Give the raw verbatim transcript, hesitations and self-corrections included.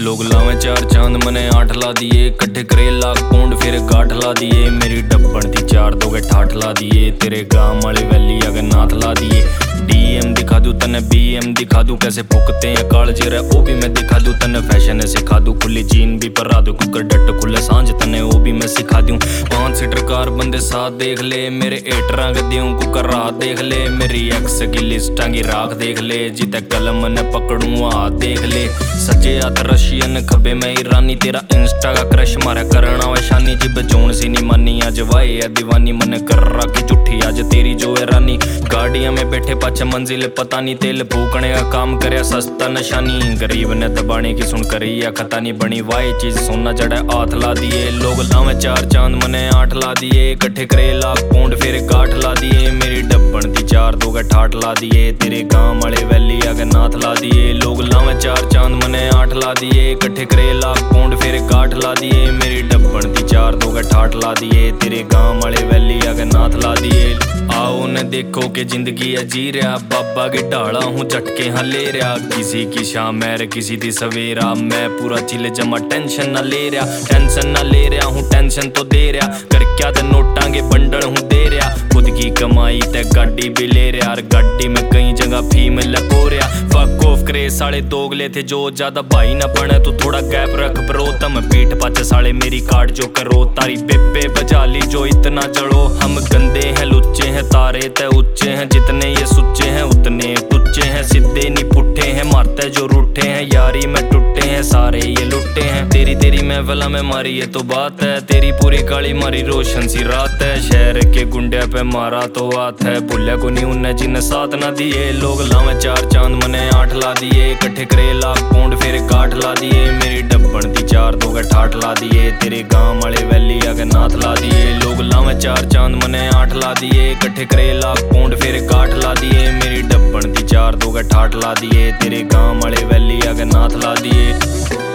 लोग लावे चार चांद मने आठ ला दिए, कट्ठे करे लाख पौंड फिर गाठ ला दिए। मेरी डब्बन दी चार दो गए ठाठ ला दिए, तेरे गांव वाले वैली अगर नाथ ला दिए। डीएम दिखा दूं तने बीएम दिखा दूं, कैसे फुकते हैं कालजे रे ओ भी मैं दिखा दूं तने। फैशन सिखा दूं खुली जीन भी परा दूं, कुकर डट खुले सांझ तने ओ भी मैं सिखा दूं। पांच सीटर कार बंदे साथ देख ले, मेरे एटरां गद्दियों कुकर रात देख ले। मेरी एक्स की लिस्टां की राख देख ले, जिते कलम ने पकड़ूं हाथ देख ले। सज्जे हाथ रशियन खब्बे में ईरानी, तेरा इंस्टा का क्रश मारा करना वे शानी। जिब जोन सी नी मानी आज वाए है दीवानी, मन कर रखी जुठी आज तेरी जो है रानी। गाड़ियां में बैठे पाछे मंजिल पता नहीं, तेल फूकने का काम करे सस्ता नशानी। गरीब ने दबाने की सुन करी या खता नहीं बनी, वाई चीज सोना जड़ा हाथ ला दिए। लोग लावे चार चांद मने आठ ला दिए, कट्ठे करे लाख पौंड फिर गाठ ला दिए। मेरी डब्बन दी चार दो गए ठाठ ला दिए, तेरे गांव वाले वैली अगर नाथ ला दिए। लोग लावे चार चांद मने आठ ला दिए, कट्ठे करे लाख पौंड फिर गाठ ला दिए। मेरी डब्बन दी चार दो गए ठाठ ला दिए, तेरे गांव वाले वैली अगर नाथ ला दिए। आओ न देखो कि जिंदगी है जी रहा, बाबा के ढाला हूँ झटके हाँ ले रहा। किसी की शाम मैर किसी दी सवेरा, मैं पूरा चिल जमा टेंशन ना ले रहा। टेंशन ना ले रहा हूँ टेंशन तो दे रहा, कर क्या ते नोटां के बंडल हूँ दे रहा। खुद की कमाई ते गाड़ी भी ले रहा, गाड़ी में कई जगह फीम लको रहा। फक ऑफ करे साले दोगले थे जो ज्यादा भाई ना बने, तो थोड़ा गैप रख ब्रो। तम पीठ पाचे साले मेरी काट जो करो, तारी बेबे बजा ली जो इतना जड़ो। हम गंदे हैं लुच्चे हैं तारे ते ऊंचे हैं, जितने ये सुच्चे हैं उतने टुच्चे हैं। सीधे नहीं पुट्ठे हैं मारते जो रूठे हैं, यारी में टूटे हैं सारे ये लुट्टे हैं। तेरी तेरी महफिला में मारी ये तो बात है, तेरी पूरी काली मारी रोशन सी रात है। शहर के गुंडे पे मारा तो हाथ है, भूलिया को नहीं उन्हें जिन्हें साथ ना दिए। लोग लावे चार चांद मने आठ ला दिए, कट्ठे करे लाख पौंड फिर गाठ ला दिए। मेरी डब्बन दी चार दो गए ठाठ ला दिए, तेरे गांव वाले वैली अगर नाथ ला दिए। लोग लावे चार चांद मने आठ ला दिए, कट्ठे करे लाख पौंड फिर गाठ ला दिए। मेरी डब्बन दी चार दो गए ठाठ ला दिए, तेरे गांव वाले वैली अगर नाथ ला दिए।